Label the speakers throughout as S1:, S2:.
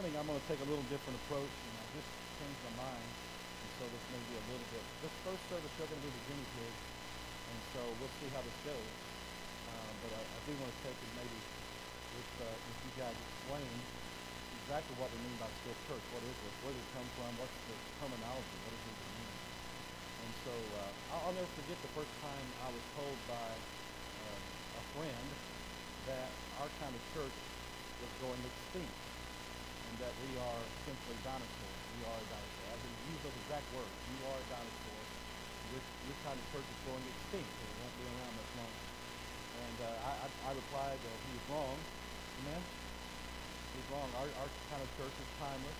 S1: morning I'm going to take a little different approach, and I just changed my mind, and so this may be a little bit. This first service you're going to be the guinea pig, and so we'll see how this goes. But I do want to take it maybe with you guys explain exactly what we mean by still church. What is it? Where did it come from? What's the terminology? What does it even mean? And so I'll never forget the first time I was told by a friend that our kind of church was going extinct, and that we are simply dinosaurs. We are a dinosaur. I didn't use those exact words. You are a dinosaur. Your kind of church is going extinct. It won't be around much longer. And I replied that he was wrong. Amen? He's wrong. Our kind of church is timeless.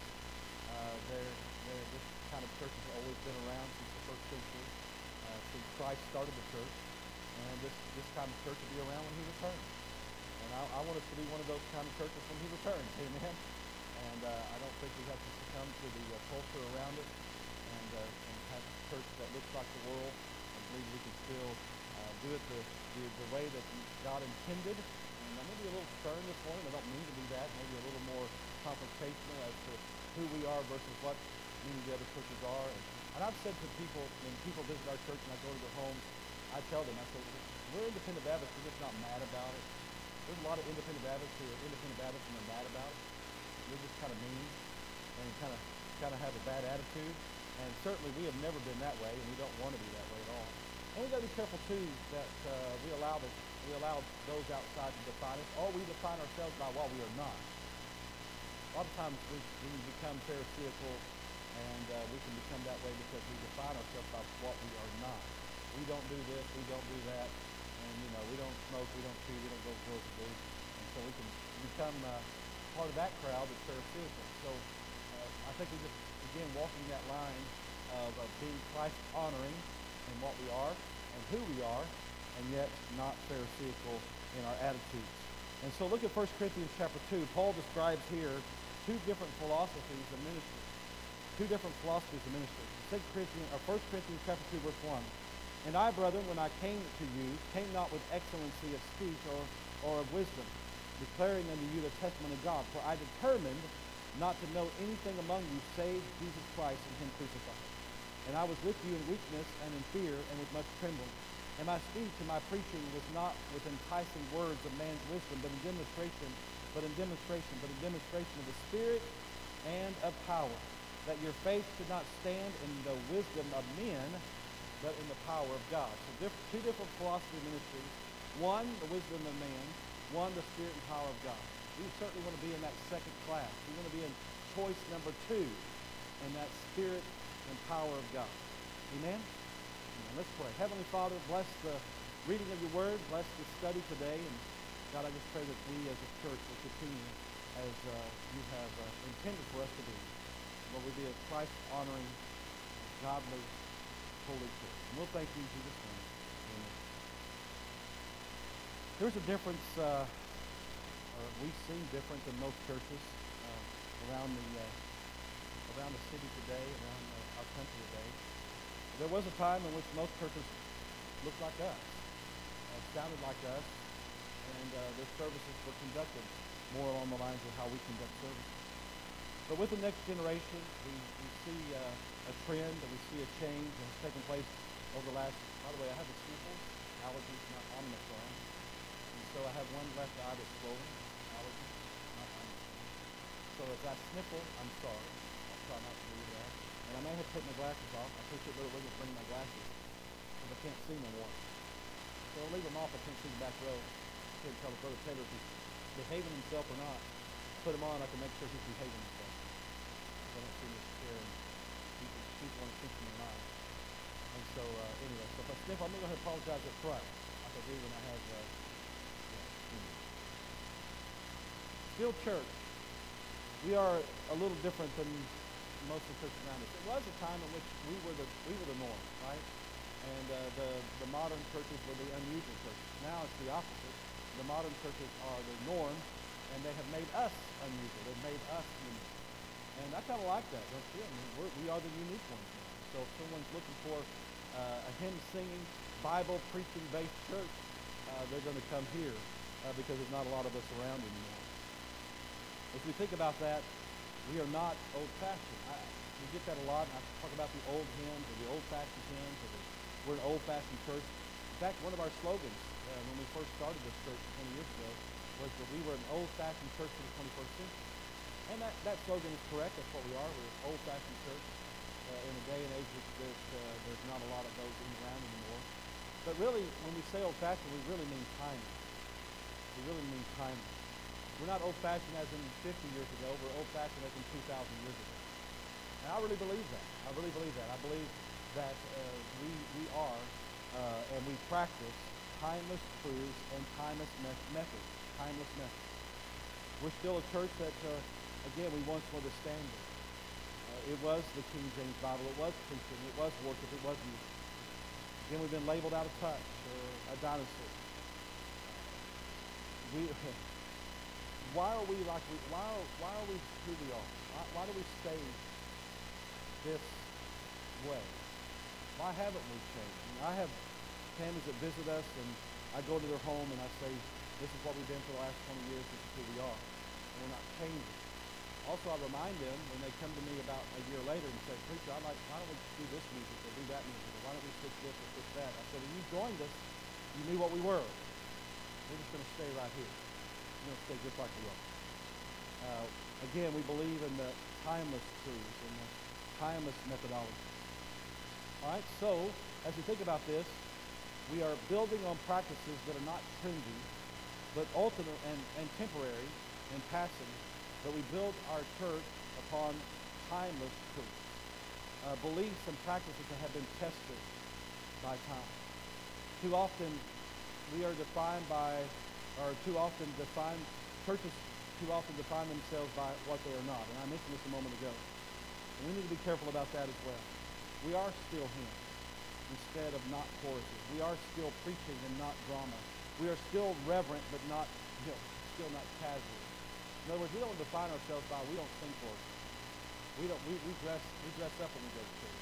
S1: This kind of church has always been around since the first century, since Christ started the church. And this kind of church will be around when he returns. And I want us to be one of those kind of churches when he returns. Amen? And I don't think we have to succumb to the culture around us and have a church that looks like the world. I believe we can still do it the way that God intended. And I may be a little stern this morning. I don't mean to be that. Maybe a little more confrontational as to who we are versus what many of the other churches are. And I've said to people, when people visit our church and I go to their homes, I tell them, I say, we're independent Baptists. We're just not mad about it. There's a lot of independent Baptists who are independent Baptists and they're mad about it. They're just kind of mean and kind of have a bad attitude. And certainly we have never been that way, and we don't want to be that way at all. And we've got to be careful too that we allow those outside to define us, or we define ourselves by what we are not. A lot of times we become pharisaical, and we can become that way because we define ourselves by what we are not. We don't do this, we don't do that, and we don't smoke, we don't chew, we don't go grocery stores, and so we can become part of that crowd that's pharisaical. So I think we just again walking that line of being Christ honoring in what we are and who we are, and yet not pharisaical in our attitudes. And so look at 1 Corinthians chapter 2. Paul describes here two different philosophies of ministry. Two different philosophies of ministry. 1 Corinthians chapter 2, verse 1. And I, brethren, when I came to you, came not with excellency of speech or of wisdom, declaring unto you the testimony of God. For I determined not to know anything among you save Jesus Christ and him crucified. And I was with you in weakness and in fear and with much trembling. And my speech and my preaching was not with enticing words of man's wisdom, but in demonstration of the Spirit and of power, that your faith should not stand in the wisdom of men, but in the power of God. So two different philosophy ministries. One, the wisdom of man. One, the Spirit and power of God. We certainly want to be in that second class. We want to be in choice number 2, in that Spirit and power of God. Amen? Let's pray. Heavenly Father, bless the reading of your word. Bless the study today. And God, I just pray that we as a church will continue as you have intended for us to be. Lord, we be a Christ-honoring, godly, holy church. And we'll thank you in Jesus' name. Amen. There's a difference, we seem different than most churches around the city today, around our country today. There was a time in which most churches looked like us, sounded like us, and their services were conducted more along the lines of how we conduct services. But with the next generation, we see a trend, and we see a change that has taken place over the last, by the way, I have a sniffle, allergies, not omicron, and so I have one left eye that's swollen, allergies, not omicron. So if I sniffle, I'm sorry. I'll try not to do that. And I may have to take my glasses off. I appreciate Brother Williams bringing my glasses because I can't see no more. So I'll leave them off. I can't see the back row. I can't tell if Brother Taylor if he's behaving himself or not. Put them on. I can make sure he's behaving himself. I don't see this chair. People want to think in their mind. And so, anyway, so if I sniff, I'm going to go ahead and apologize up front. Like I do when I have Still Church. We are a little different than most of the churches around us. It was a time in which we were the norm, right? And the modern churches were the unusual churches. Now it's the opposite. The modern churches are the norm, and they have made us unusual. They've made us unique. And I kind of like that, don't you? I mean, we are the unique ones now. So if someone's looking for a hymn-singing, Bible-preaching-based church, they're going to come here because there's not a lot of us around anymore. As we think about that, We are not old-fashioned. We get that a lot. I talk about the old hymns or the old-fashioned hymns, or we're an old-fashioned church. In fact, one of our slogans when we first started this church 20 years ago was that we were an old-fashioned church for the 21st century. And that slogan is correct. That's what we are. We're an old-fashioned church in a day and age that there's not a lot of those around anymore. But really, when we say old-fashioned, we really mean timeless. We really mean timeless. We're not old-fashioned as in 50 years ago. We're old-fashioned as in 2,000 years ago. And I really believe that. I really believe that. I believe that we are and we practice timeless truths and timeless methods. Timeless methods. We're still a church that, again, we once were the standard. It was the King James Bible. It was preaching. It was worship. It was music. Again, we've been labeled out of touch or a dinosaur. Why are we like we? Why are we who we are? Why do we stay this way? Why haven't we changed? I have families that visit us, and I go to their home and I say, "This is what we've been for the last 20 years. This is who we are, and we're not changing." Also, I remind them when they come to me about a year later and say, "Preacher, why don't we do this music or do that music, or why don't we switch this or switch that?" I said, "When you joined us, you knew what we were. We're just going to stay right here. We're going to stay just like we are." Again, we believe in the timeless truths and the timeless methodology. All right, so as we think about this, we are building on practices that are not trendy, but ultimate and temporary and passing. But we build our church upon timeless truths, beliefs and practices that have been tested by time. Too often, we are defined by, or churches too often define themselves by what they are not. And I mentioned this a moment ago. And we need to be careful about that as well. We are still hymns instead of not choruses. We are still preaching and not drama. We are still reverent, but not, still not casual. In other words, we don't define ourselves by, we don't sing choruses. We dress up when we go to church.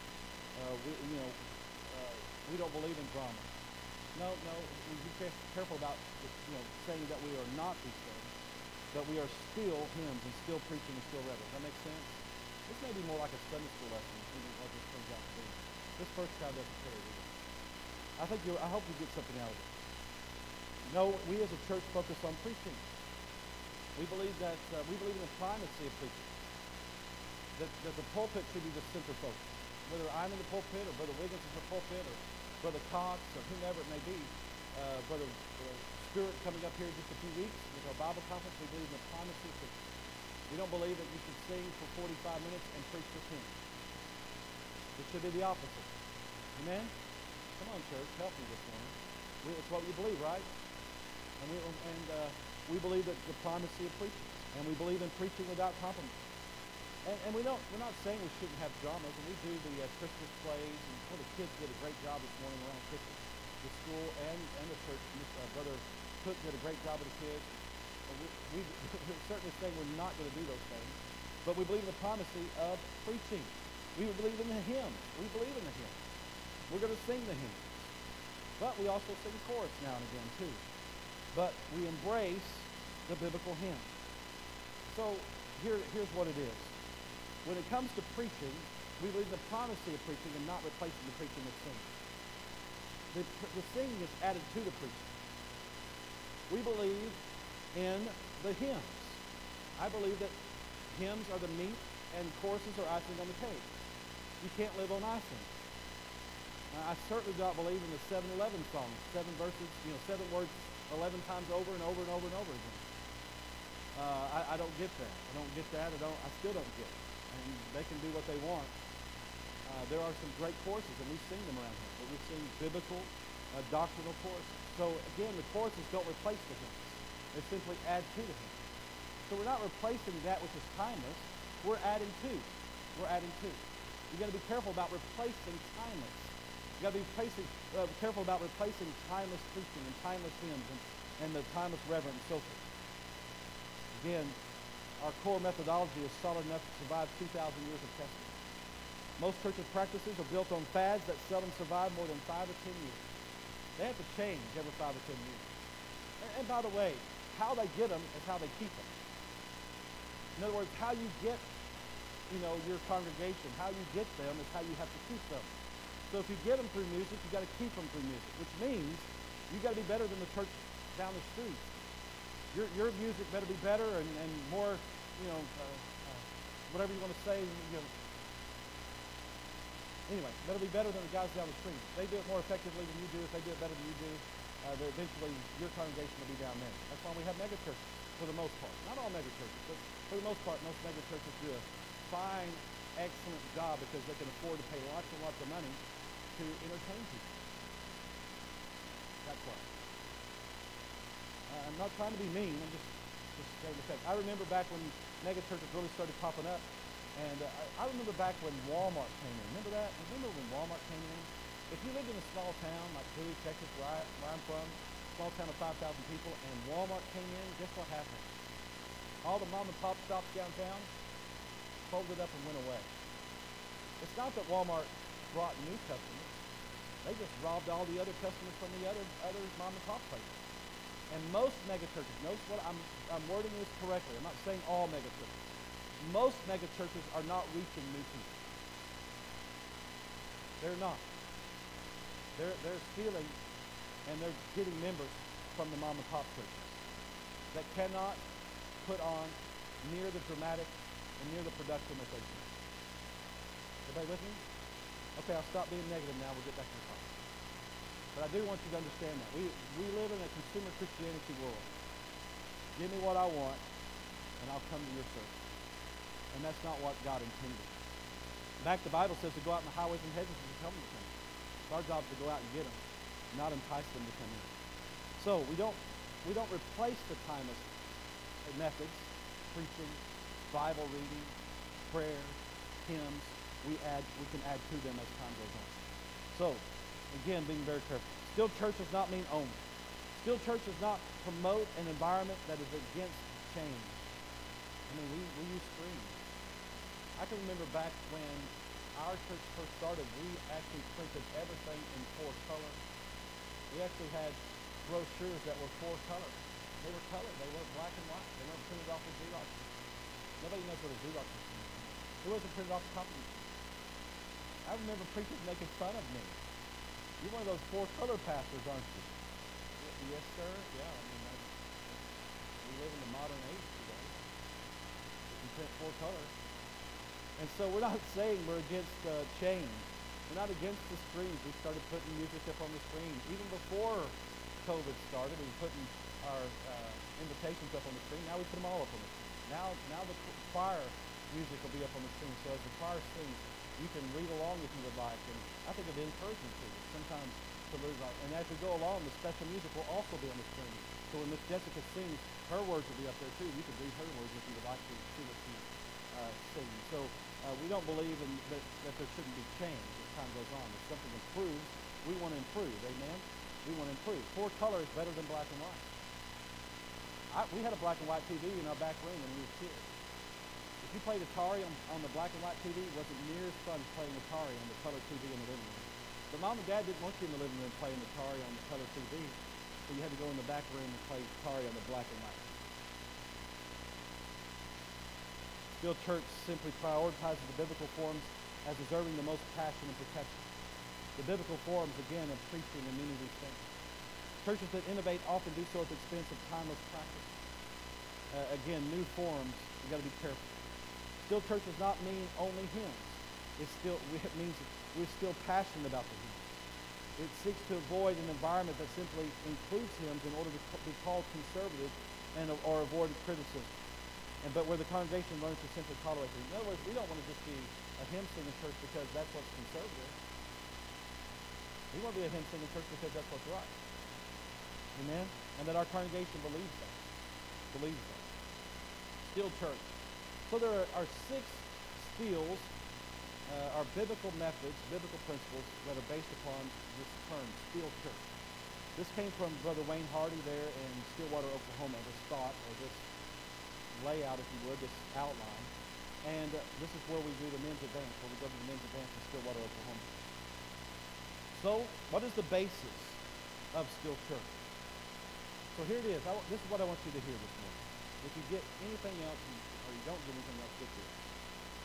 S1: We don't believe in drama. No, we be careful about saying that we are not these things, but we are still hymns and still preaching and still reverent. Does that make sense? This may be more like a Sunday school lesson than what this turns out to be. This first kind doesn't carry either. I hope you get something out of it. No, we as a church focus on preaching. We believe that we believe in the primacy of preaching. That the pulpit should be the center focus. Whether I'm in the pulpit or Brother Wiggins is in the pulpit or Brother Cox or whomever it may be, Brother Stewart coming up here in just a few weeks with our Bible conference, we believe in the primacy of preaching. We don't believe that you should sing for 45 minutes and preach for 10. It should be the opposite. Amen? Come on, church, help me this morning. It's what we believe, right? And we believe that the primacy of preaching, and we believe in preaching without compromise. And we're not saying we shouldn't have dramas, and we do the Christmas plays, and the kids did a great job this morning around Christmas. The school and the church, Brother Cook did a great job with the kids. We're certainly saying we're not going to do those things, but we believe in the primacy of preaching. We believe in the hymns. We believe in the hymns. We're going to sing the hymns. But we also sing chorus now and again, too. But we embrace the biblical hymn. So here's what it is. When it comes to preaching, we believe in the primacy of preaching and not replacing the preaching with singing. The singing is added to the preaching. We believe in the hymns. I believe that hymns are the meat and choruses are icing on the cake. You can't live on icing. I certainly do not believe in the 7-11 song, 7 verses, 7 words 11 times over and over and over and over again. I don't get that. I don't get that. I still don't get it. And they can do what they want. There are some great choruses, and we sing them around here. But we sing biblical, doctrinal choruses. So again, the choruses don't replace the hymns. They simply add to the hymns. So we're not replacing that which is timeless. We're adding to. We're adding to. You've got to be careful about replacing timeless. You've got to be careful about replacing timeless preaching and timeless hymns and the timeless reverence and so forth. Again, our core methodology is solid enough to survive 2,000 years of testing. Most churches' practices are built on fads that seldom survive more than 5 or 10 years. They have to change every 5 or 10 years. And by the way, how they get them is how they keep them. In other words, how you get your congregation. How you get them is how you have to keep them. So if you get them through music, you got to keep them through music, which means you got to be better than the church down the street. Your music better be better and more, whatever you want to say. Anyway, better be better than the guys down the street. They do it more effectively than you do. If they do it better than you do, eventually your congregation will be down there. That's why we have mega churches for the most part. Not all mega churches, but for the most part, most mega churches do a fine, excellent job because they can afford to pay lots and lots of money to entertain people. That's why. I'm not trying to be mean. I'm just stating the fact. I remember back when mega churches really started popping up. And I remember back when Walmart came in. Remember that? Remember when Walmart came in? If you lived in a small town like Bowie, Texas, where I'm from, small town of 5,000 people, and Walmart came in, guess what happened? All the mom and pop shops downtown folded up and went away. It's not that Walmart brought new customers. They just robbed all the other customers from the other mom and pop places. And most mega churches, notice what I'm wording this correctly. I'm not saying all mega churches. Most mega churches are not reaching new people. They're not. They're stealing and they're getting members from the mom and pop churches that cannot put on near the dramatic and near the production that they do. Everybody with me? Okay, I'll stop being negative now. We'll get back to the topic. But I do want you to understand that. We live in a consumer Christianity world. Give me what I want and I'll come to your church. And that's not what God intended. In fact, the Bible says to go out in the highways and hedges and tell them to come. It's our job to go out and get them, not entice them to come in. So we don't replace the timeless methods, preaching, Bible reading, prayer, hymns. We can add to them as time goes on. So, again, being very careful. Still church does not mean only. Still church does not promote an environment that is against change. I mean, we use screens. I can remember back when our church first started, we actually printed everything in 4 color. We actually had brochures that were 4 color. They were colored. They weren't black and white. They weren't printed off of Xerox. Nobody knows what a Xerox is. It wasn't printed off the copy machine. I remember preachers making fun of me. You're one of those 4 color pastors, aren't you? Yes, sir. Yeah, I mean, we live in the modern age today. We print 4 colors. And so we're not saying we're against change. We're not against the screens. We started putting music up on the screen. Even before COVID started, we were putting our invitations up on the screen. Now we put them all up on the screen. Now the choir music will be up on the screen. So as the choir sings, you can read along if you would like. And I think it'd be encouraging to you sometimes to read along. And as we go along, the special music will also be on the screen. So when Miss Jessica sings, her words will be up there too. You can read her words if you would like to see what she sings. So we don't believe that there shouldn't be change as time goes on. If something improves, we want to improve. Amen? We want to improve. 4 color is better than black and white. We had a black and white TV in our back room when we were kids. If you played Atari on the black and white TV, it wasn't near as fun as playing Atari on the color TV in the living room. But Mom and Dad didn't want you in the living room playing Atari on the color TV, so you had to go in the back room and play Atari on the black and white. Still, church simply prioritizes the biblical forms as deserving the most passion and protection. The biblical forms, again, of preaching and many of these things. Churches that innovate often do so at the expense of timeless practice. Again, new forms, you've got to be careful. Still, church does not mean only hymns. It means we're still passionate about the hymns. It seeks to avoid an environment that simply includes hymns in order to be called conservative or avoid criticism. But where the congregation learns to simply tolerate them. In other words, we don't want to just be a hymn singing church because that's what's conservative. We want to be a hymn singing church because that's what's right. Amen? And that our congregation believes that. Still church. So there are 6 steals, are biblical methods, biblical principles that are based upon this term, steel church. This came from Brother Wayne Hardy there in Stillwater, Oklahoma, this thought, or this layout, if you would, this outline. And this is where we do the men's advance, where we go to the men's advance in Stillwater, Oklahoma. So, what is the basis of Still Church? So here it is. This is what I want you to hear this morning. If you get anything else, or you don't get anything else, get this.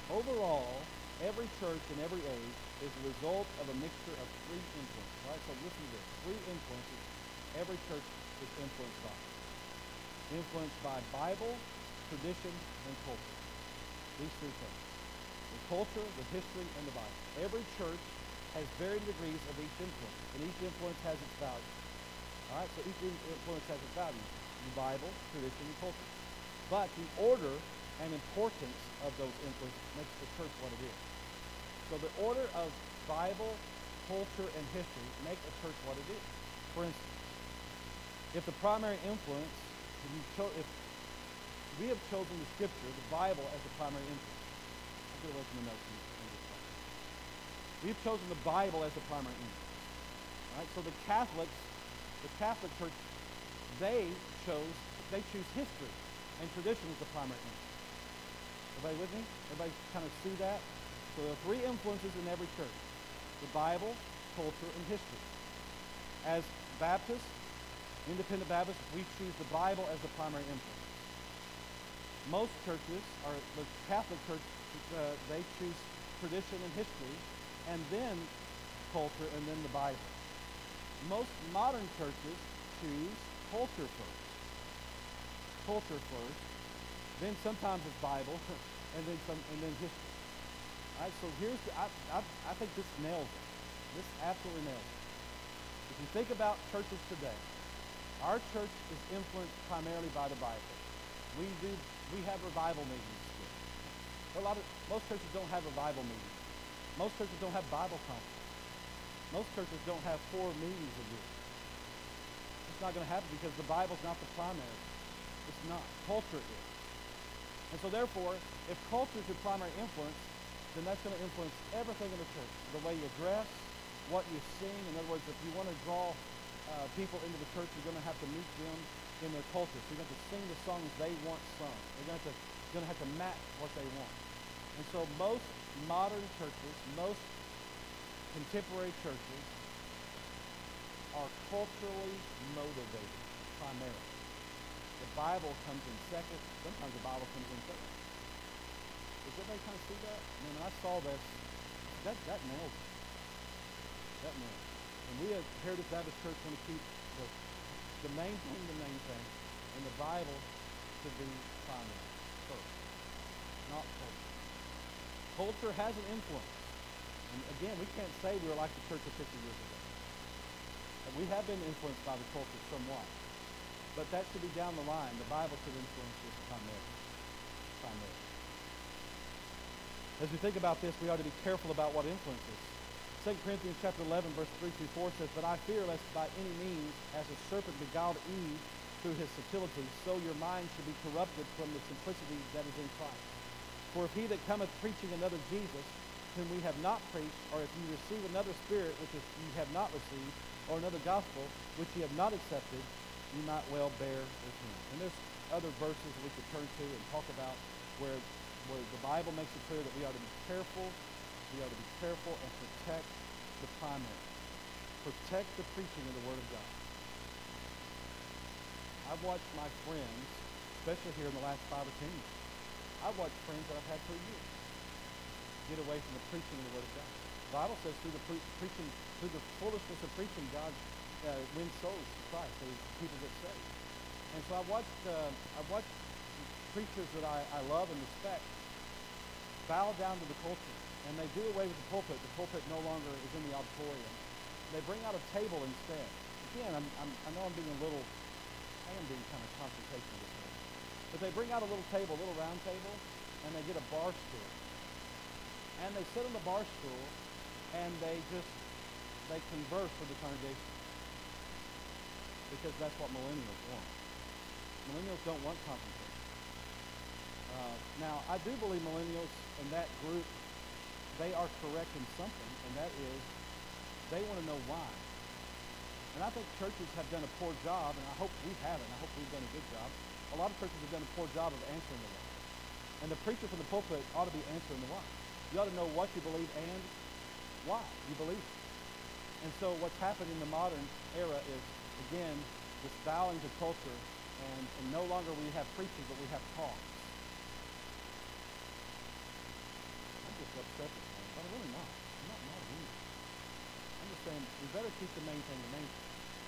S1: Overall, every church in every age is the result of a mixture of three influences. Right? So listen to this. Three influences every church is influenced by. Influenced by Bible, tradition, and culture. These three things. The culture, the history, and the Bible. Every church has varying degrees of each influence, and each influence has its value. All right, so each influence has its value. The Bible, tradition, and culture. But the order and importance of those influences makes the church what it is. So the order of Bible, culture, and history make a church what it is. For instance, if the primary influence, if we have chosen the Scripture, the Bible, as the primary influence. I'll get away from the notes in this part. We've chosen the Bible as the primary influence. All right, so the Catholic Church, they choose history and tradition as the primary influence. Everybody with me? Everybody kind of see that? So there are three influences in every church. The Bible, culture, and history. As Baptists, Independent Baptists, we choose the Bible as the primary influence. Most churches, or the Catholic Church, they choose tradition and history, and then culture, and then the Bible. Most modern churches choose culture first. Culture first, then sometimes it's Bible, and then history. All right, so I think this nails it. This absolutely nails it. If you think about churches today, our church is influenced primarily by the Bible. We have revival meetings still. Most churches don't have revival meetings. Most churches don't have Bible conferences. Most churches don't have 4 meetings a year. It's not going to happen because the Bible's not the primary. It's not. Culture is. And so therefore, if culture is your primary influence, then that's going to influence everything in the church. The way you dress, what you sing. In other words, if you want to draw people into the church, you're going to have to meet them in their culture. So you're going to have to sing the songs they want sung. You're going to have to match what they want. And so most modern churches, most contemporary churches are culturally motivated primarily. The Bible comes in second. Sometimes the Bible comes in third. Does everybody kind of see that? I mean, when I saw this, that nails it. That nails it. And we at Heritage Baptist Church want to keep the main thing, and the Bible to be primary first, not culture. Culture has an influence. And again, we can't say we were like the church of 50 years ago. And we have been influenced by the culture somewhat. But that should be down the line. The Bible should influence us primarily. As we think about this, we ought to be careful about what influences. 2 Corinthians chapter 11, verse 3 through 4 says, "But I fear lest by any means, as the serpent beguiled Eve through his subtlety, so your mind should be corrupted from the simplicity that is in Christ. For if he that cometh preaching another Jesus, whom we have not preached, or if you receive another spirit which you have not received, or another gospel which ye have not accepted, you might well bear with him." And there's other verses we could turn to and talk about where the Bible makes it clear that we ought to be careful. We ought to be careful and protect the primary. Protect the preaching of the Word of God. I've watched my friends, especially here in the last 5 or 10 years, I've watched friends that I've had for years get away from the preaching of the Word of God. The Bible says through the preaching, through the foolishness of preaching, God wins souls to Christ, so people get saved. And so I've watched preachers that I love and respect bow down to the culture, and they do away with the pulpit. The pulpit no longer is in the auditorium. They bring out a table instead. Again, I know I'm being kind of confrontational this morning. But they bring out a little table, a little round table, and they get a bar stool. And they sit on the bar stool, and they converse with the congregation. Because that's what millennials want. Millennials don't want confrontation. Now, I do believe millennials in that group, they are correct in something, and that is they want to know why. And I think churches have done a poor job, and I hope we haven't. I hope we've done a good job. A lot of churches have done a poor job of answering the why. And the preacher from the pulpit ought to be answering the why. You ought to know what you believe and why you believe it. And so what's happened in the modern era is, again, this bowing to culture, and no longer we have preaching, but we have talks. saying we better keep the main thing the main thing.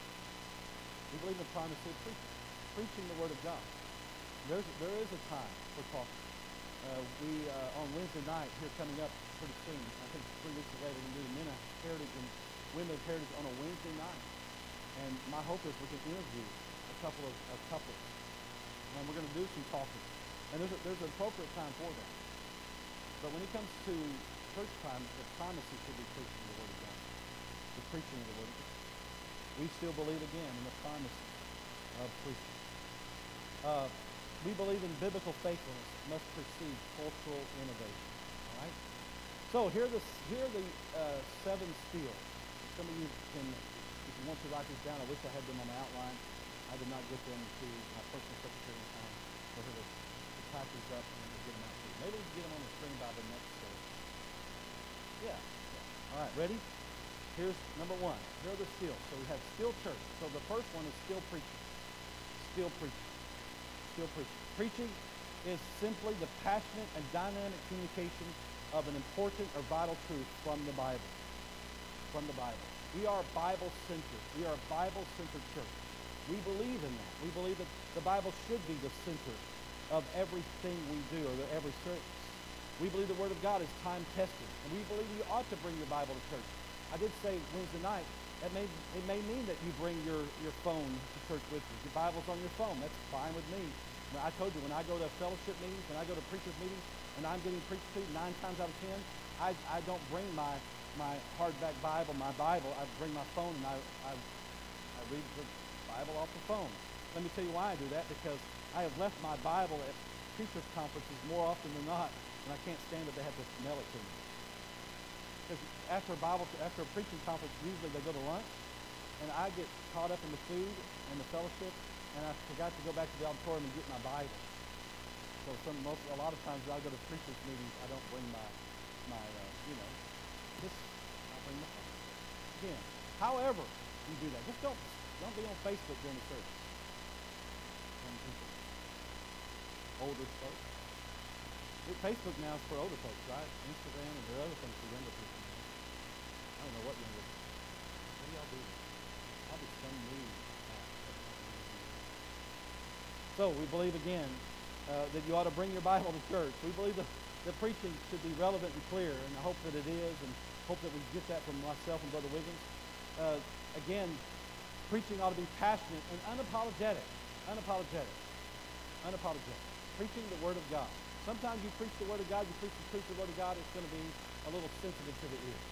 S1: We believe in primacy of preaching the Word of God. There is a time for talking. We on Wednesday night here coming up pretty soon, I think 3 weeks away, we're going to do the Men of Heritage and Women of Heritage on a Wednesday night. And my hope is we can interview a couple of couples. And we're going to do some talking. And there's an appropriate time for that. But when it comes to church time, the primacy should be preaching the Word of God. The preaching of the Word of God. We still believe again in the primacy of preaching. We believe in biblical faithfulness must precede cultural innovation. All right? So here are the 7 steals. Some of you can, if you want to write these down, I wish I had them on the outline. I did not get them to my personal secretary in time for her to type these up and to get them out to you. Maybe we can get them on the screen by the next service. Yeah. All right, ready? Here's number 1. Here are the steals. So we have still church. So the first one is still preaching. Still preaching. Still preaching. Preaching is simply the passionate and dynamic communication of an important or vital truth from the Bible. From the Bible. We are Bible-centered. We are a Bible-centered church. We believe in that. We believe that the Bible should be the center of everything we do, or every service. We believe the Word of God is time-tested. And we believe you ought to bring your Bible to church. I did say Wednesday night, it may mean that you bring your phone to church with you. Your Bible's on your phone. That's fine with me. I told you, when I go to fellowship meetings, when I go to preachers' meetings, and I'm getting preached to 9 times out of 10, I don't bring my hardback Bible, my Bible. I bring my phone, and I read the Bible off the phone. Let me tell you why I do that, because I have left my Bible at preachers' conferences more often than not, and I can't stand that they have to mail it to me. Because after a preaching conference, usually they go to lunch, and I get caught up in the food and the fellowship, and I forgot to go back to the auditorium and get my Bible. So a lot of times when I go to preachers' meetings, I don't bring I bring my phone. Again, however you do that, just don't be on Facebook during the service. Older folks. Facebook now is for older folks, right? Instagram and there are other things for younger people. I don't know what younger people. What do y'all do? Probably some new app. So we believe again that you ought to bring your Bible to church. We believe that the preaching should be relevant and clear, and I hope that it is, and hope that we get that from myself and Brother Wiggins. Again, preaching ought to be passionate and unapologetic. Unapologetic. Preaching the Word of God. Sometimes you preach the Word of God, you preach the Word of God, it's going to be a little sensitive to the ear.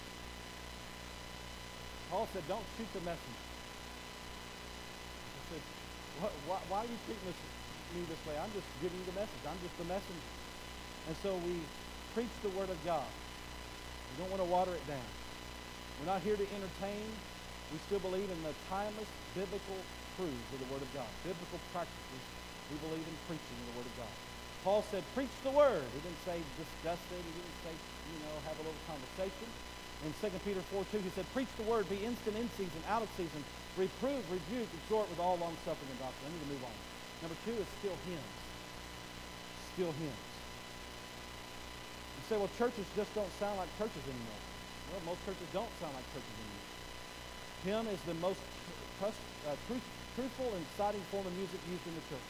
S1: Paul said, don't shoot the messenger. He said, why are you treating me this way? I'm just giving you the message. I'm just the messenger. And so we preach the Word of God. We don't want to water it down. We're not here to entertain. We still believe in the timeless biblical truths of the Word of God. Biblical practices. We believe in preaching the Word of God. Paul said, preach the Word. He didn't say discuss it. He didn't say, have a little conversation. In 2 Peter 4:2, he said, preach the Word, be instant in season, out of season, reprove, rebuke, exhort with all long-suffering and doctrine. I need to move on. Number 2 is still hymns. Still hymns. You say, well, churches just don't sound like churches anymore. Well, most churches don't sound like churches anymore. Hymn is the most truthful and exciting form of music used in the church.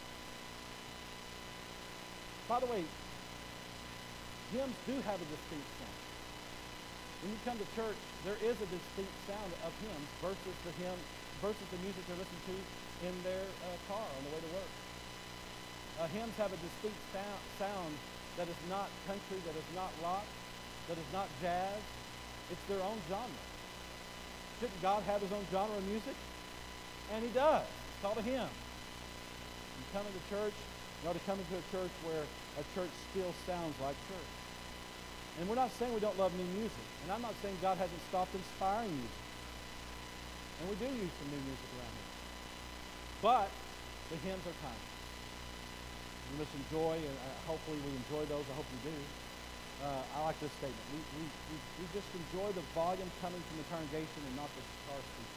S1: By the way, hymns do have a distinct sound. When you come to church, there is a distinct sound of hymns versus the music they listen to in their car on the way to work. Hymns have a distinct sound that is not country, that is not rock, that is not jazz. It's their own genre. Shouldn't God have his own genre of music? And he does. It's called a hymn. You come into church, you ought to come into a church where a church still sounds like church. And we're not saying we don't love new music. And I'm not saying God hasn't stopped inspiring music. And we do use some new music around here. But the hymns are timeless. We must enjoy, and hopefully we enjoy those. I hope we do. I like this statement. We just enjoy the volume coming from the congregation and not the guitar speaking.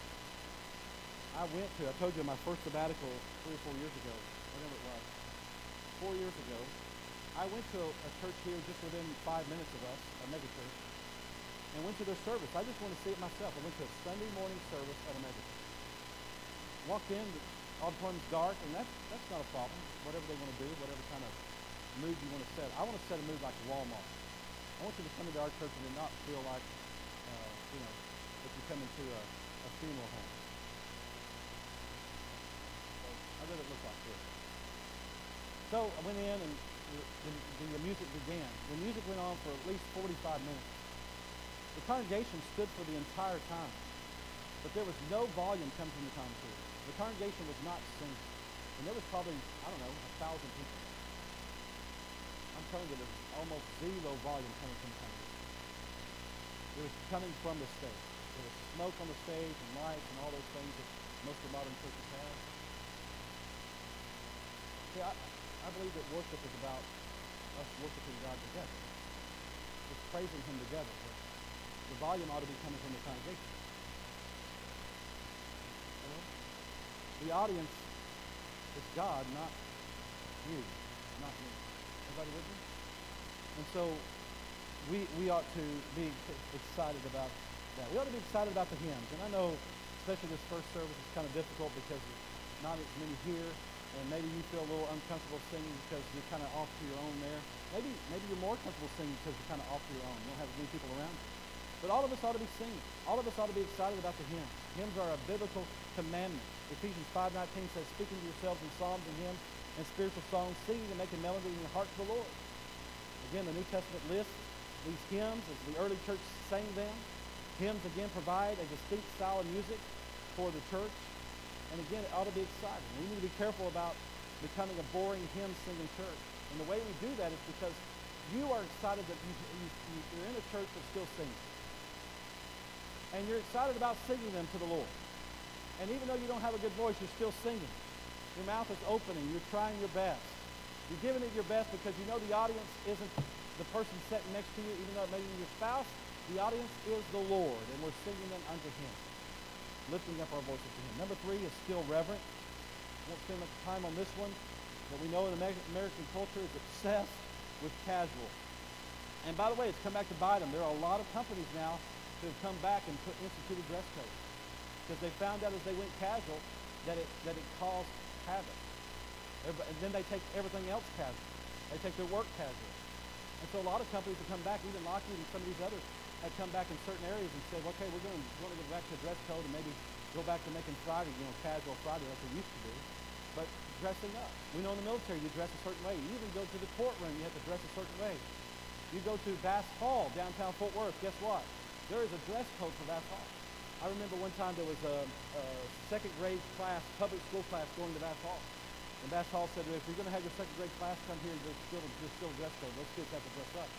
S1: I told you my first sabbatical 3 or 4 years ago, whatever it was, 4 years ago, I went to a church here just within 5 minutes of us, a mega church, and went to their service. I just want to see it myself. I went to a Sunday morning service at a mega church. Walked in, the auditorium's dark, and that's not a problem. Whatever they want to do, whatever kind of mood you want to set. I want to set a mood like Walmart. I want you to come into our church and not feel like, that you come into a funeral home. How did it look like this? So I went in and the music began. The music went on for at least 45 minutes. The congregation stood for the entire time, but there was no volume coming from the commentator. The congregation was not singing, and there was probably, 1,000 people. I'm telling you, there was almost zero volume coming from the congregation. It was coming from the stage. There was smoke on the stage and lights and all those things that most of the modern churches have. See, I believe that worship is about us worshiping God together. Just praising Him together. The volume ought to be coming from the congregation. The audience is God, not you, not me. Everybody with me? And so we ought to be excited about that. We ought to be excited about the hymns. And I know, especially this first service, is kind of difficult because there's not as many here, and maybe you feel a little uncomfortable singing because you're kind of off to your own there. Maybe you're more comfortable singing because you're kind of off to your own. You don't have as many people around you. But all of us ought to be singing. All of us ought to be excited about the hymns. Hymns are a biblical commandment. Ephesians 5:19 says, speaking to yourselves in psalms and hymns and spiritual songs, singing and making melody in your heart to the Lord. Again, the New Testament lists these hymns as the early church sang them. Hymns, again, provide a distinct style of music for the church. And again, it ought to be exciting. We need to be careful about becoming a boring hymn-singing church. And the way we do that is because you are excited that you're in a church that still sings. And you're excited about singing them to the Lord. And even though you don't have a good voice, you're still singing. Your mouth is opening. You're trying your best. You're giving it your best because you know the audience isn't the person sitting next to you, even though it may be your spouse. The audience is the Lord, and we're singing them unto Him, lifting up our voices to Him. Number 3 is still reverent. I won't spend much time on this one, but we know in American culture is obsessed with casual. And by the way, it's come back to bite them. There are a lot of companies now who have come back and instituted dress codes because they found out as they went casual that it caused havoc. And then they take everything else casual. They take their work casual. And so a lot of companies have come back, even Lockheed and some of these others, have come back in certain areas and said, okay, we're going to go back to dress code and maybe go back to making Friday, casual Friday like we used to do. But dressing up. We know in the military you dress a certain way. You even go to the courtroom, you have to dress a certain way. You go to Bass Hall, downtown Fort Worth, guess what? There is a dress code for Bass Hall. I remember one time there was a second grade class, public school class going to Bass Hall. And Bass Hall said, if you're going to have your second grade class come here, there's still a dress code. Those kids have to dress up.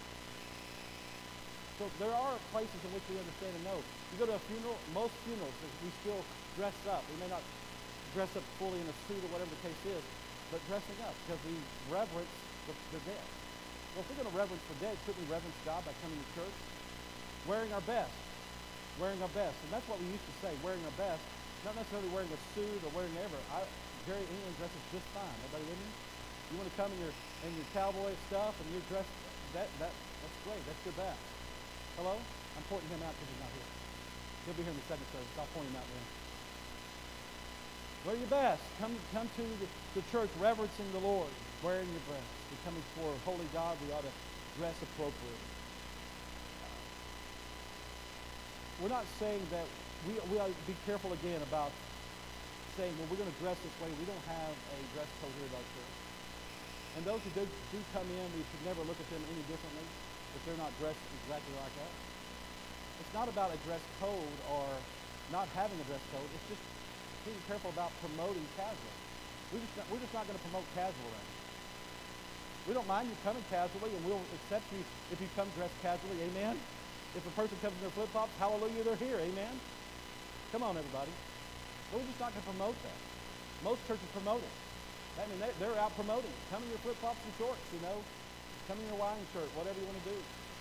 S1: So there are places in which we understand and know. You go to a funeral, most funerals, we still dress up. We may not dress up fully in a suit or whatever the case is, but dressing up because we reverence the dead. Well, if we're going to reverence the dead, shouldn't we reverence God by coming to church? Wearing our best. Wearing our best. And that's what we used to say, wearing our best. Not necessarily wearing a suit or wearing whatever. Jerry England dresses just fine. Everybody with me? You want to come in your cowboy stuff and you're dressed, that's great. That's your best. Hello? I'm pointing him out because he's not here. He'll be here in the second service. I'll point him out then. Wear your best. Come to the church reverencing the Lord, wearing your best. We're coming for holy God. We ought to dress appropriately. We're not saying that we ought to be careful again about saying, well, we're going to dress this way. We don't have a dress code here at our church. And those who do come in, we should never look at them any differently if they're not dressed exactly like us. It's not about a dress code or not having a dress code. It's just being careful about promoting casual. We're just not going to promote casual around here. We don't mind you coming casually, and we'll accept you if you come dressed casually. Amen? If a person comes in their flip-flops, hallelujah, they're here. Amen? Come on, everybody. But we're just not going to promote that. Most churches promote it. I mean, they're out promoting it. Come in your flip-flops and shorts, Come in your Hawaiian shirt, whatever you want to do.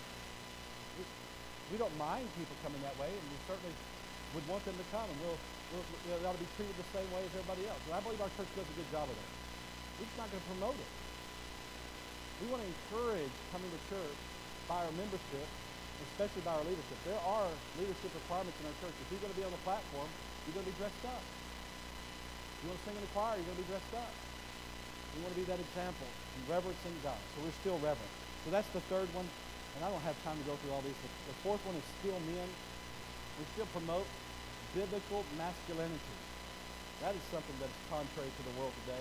S1: We don't mind people coming that way, and we certainly would want them to come, and they ought to be treated the same way as everybody else. And I believe our church does a good job of that. We're just not going to promote it. We want to encourage coming to church by our membership especially by our leadership. There are leadership requirements in our church. If you're going to be on the platform, you're going to be dressed up. If you want to sing in the choir, you're going to be dressed up. We want to be that example in reverencing God. So we're still reverent. So that's the third one. And I don't have time to go through all these. The fourth one is still men. We still promote biblical masculinity. That is something that's contrary to the world today.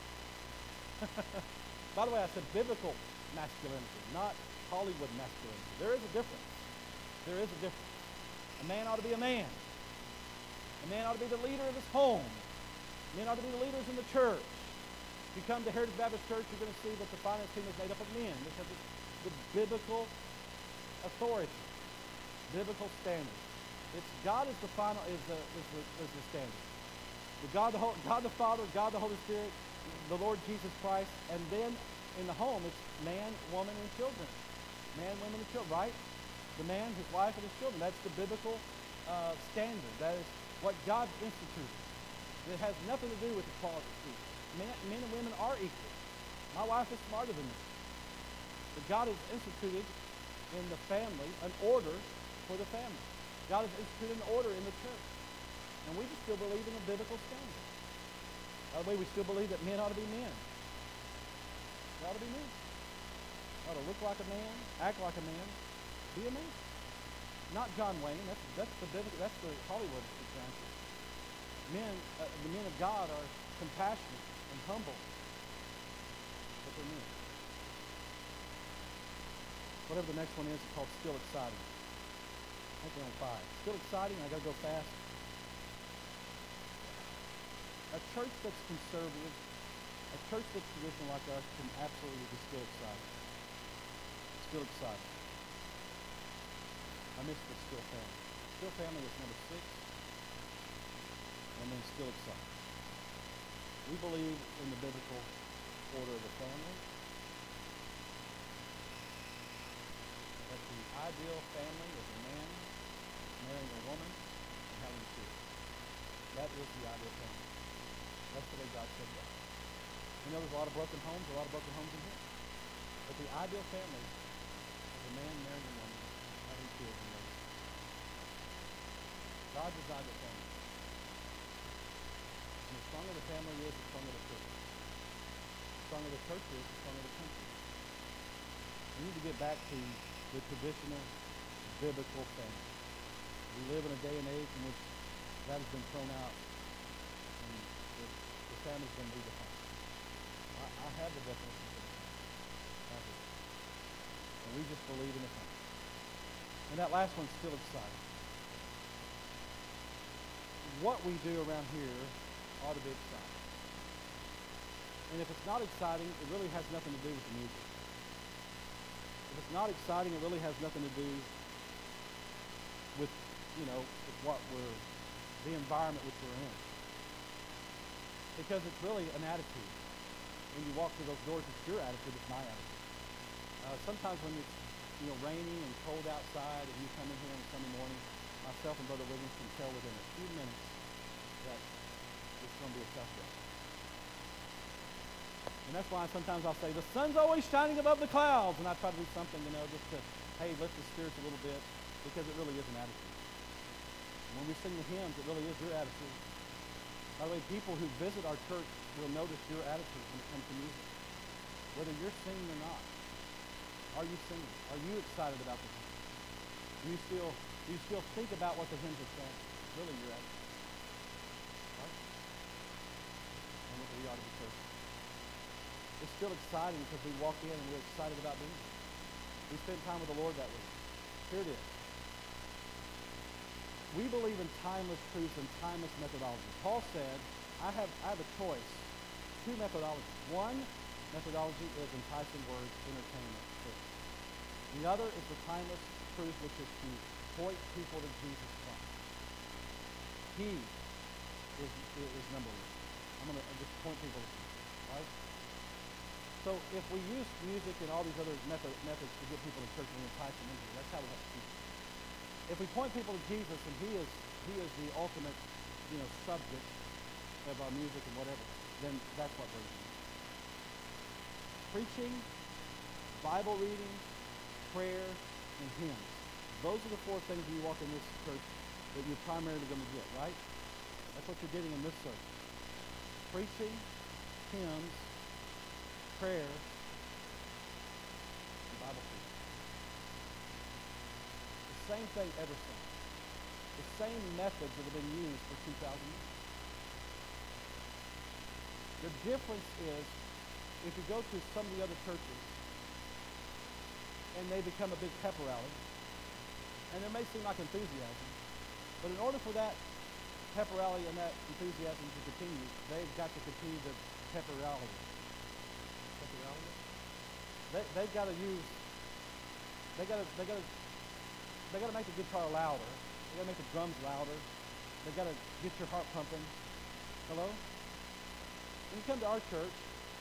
S1: By the way, I said biblical masculinity, not Hollywood masculinity. There is a difference. There is a difference. A man ought to be a man. A man ought to be the leader of his home. Men ought to be the leaders in the church. If you come to Heritage Baptist Church, you're going to see that the finance team is made up of men because it's the biblical authority, biblical standard. It's God is the final is the standard. God the Father, God the Holy Spirit, the Lord Jesus Christ, and then in the home it's man, woman, and children. Man, women, and children, right? The man, his wife, and his children. That's the biblical standard. That is what God instituted. It has nothing to do with equality. Men and women are equal. My wife is smarter than me. But God has instituted in the family an order for the family. God has instituted an order in the church. And we just still believe in a biblical standard. By the way, we still believe that men ought to be men. They ought to be men. They ought to look like a man, act like a man, be a man. Not John Wayne. That's the Hollywood example. The men of God are compassionate and humble. But they're men. Whatever the next one is, it's called still exciting. I think we're on 5. Still exciting, I gotta go fast. A church that's conservative, a church that's traditional like us can absolutely be still exciting. Still exciting. I miss the Still family. Still family is number 6. And then still exciting. We believe in the biblical order of the family. That the ideal family is a man marrying a woman and having children. That is the ideal family. That's the way God said that. We know there's a lot of broken homes in here. But the ideal family is a man marrying a woman, having kids and raising. God designed the family. And the stronger the family is, the stronger the church. The stronger the church is, the stronger the country. We need to get back to the traditional biblical family. We live in a day and age in which that has been thrown out and the family's been redefined. I have the definition of the family. And we just believe in the family. And that last one's still exciting. What we do around here ought to be exciting. And if it's not exciting, it really has nothing to do with the music. If it's not exciting, it really has nothing to do with, with the environment which we're in. Because it's really an attitude. When you walk through those doors, it's your attitude, it's my attitude. Sometimes when it's rainy and cold outside and you come in here on Sunday morning, myself and Brother Williams can tell within a few minutes that it's going to be a tough day. And that's why sometimes I'll say, the sun's always shining above the clouds. And I try to do something, just to, lift the spirits a little bit, because it really is an attitude. And when we sing the hymns, it really is your attitude. By the way, people who visit our church will notice your attitude when it comes to music. Whether you're singing or not. Are you singing? Are you excited about the hymn? Do you still think about what the hymns are saying? It's really your attitude. Right? And we ought to be careful. It's still exciting because we walk in and we're excited about being here. We spend time with the Lord that way. Here it is. We believe in timeless truths and timeless methodology. Paul said, I have a choice. 2 methodologies. One methodology is enticing words, entertainment. The other is the timeless truth, which is to point people to Jesus Christ. He is number one. I'm going to just point people to him. Right? So if we use music and all these other methods to get people to church and entice them into it, that's how we have to teach them. If we point people to Jesus and he is the ultimate, subject of our music and whatever, then that's what brings them. Preaching, Bible reading, prayer, and hymns. Those are the four things when you walk in this church that you're primarily going to get, right? That's what you're getting in this service. Preaching, hymns, prayer, and Bible preaching. The same thing ever since. The same methods that have been used for 2,000 years. The difference is, if you go to some of the other churches, and they become a big pepper rally, and there may seem like enthusiasm, but in order for that pepper rally and that enthusiasm to continue, they've got to continue the pepper rally. Pepper rally? They've got to use, they got to make the guitar louder. They got to make the drums louder. They got to get your heart pumping. Hello? When you come to our church,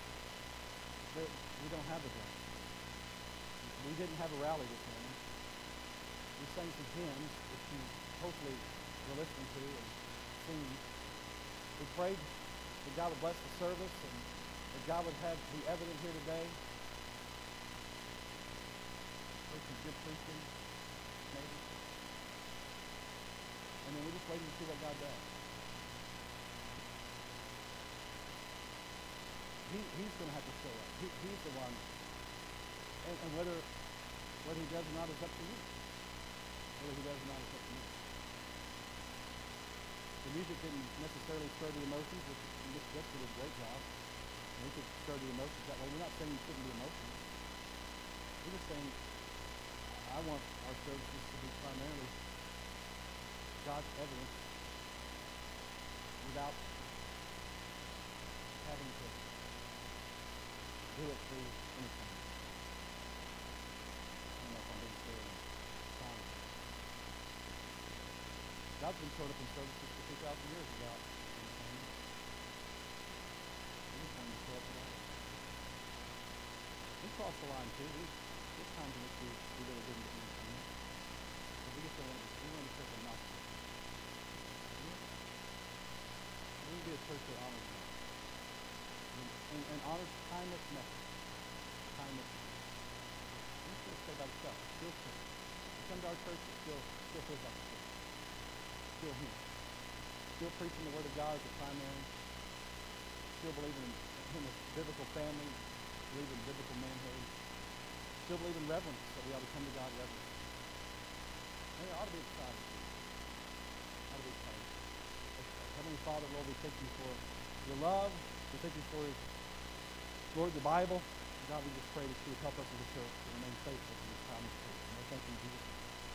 S1: we don't have the drums. We didn't have a rally this morning. We sang some hymns, which you hopefully were listening to and singing. We prayed that God would bless the service and that God would be evident here today. Heard some good preaching, maybe. And then we're just waiting to see what God does. He's going to have to show up. He's the one. And whether he does or not is up to you. Whether he does or not is up to you. The music didn't necessarily stir the emotions, which Miss Jessica did a great job. And we could stir the emotions that way. We're not saying you shouldn't be emotional. We're just saying I want our services to be primarily God's evidence without having to do it through anything. I don't know if I'm being clear on time. God's been showing up in services for 2,000 years without anything. Anything to show up without. We cross the line too. There's times in which we really didn't get anything. But we just don't want to church and not. We want to be a church that honors God. And honors timeless message. Timeless. We still stay by itself. Still church. You come to our church, it still feels like a church. Still Him. Still preaching the Word of God as the primary. Still believing in a biblical family. Believe in biblical manhood. Still believe in reverence, that we ought to come to God reverence. And we ought to be excited. Ought to be excited. Heavenly Father, Lord, we thank you for your love. We thank you for, Lord, the Bible. God, we just pray that you would help us as a church to remain faithful.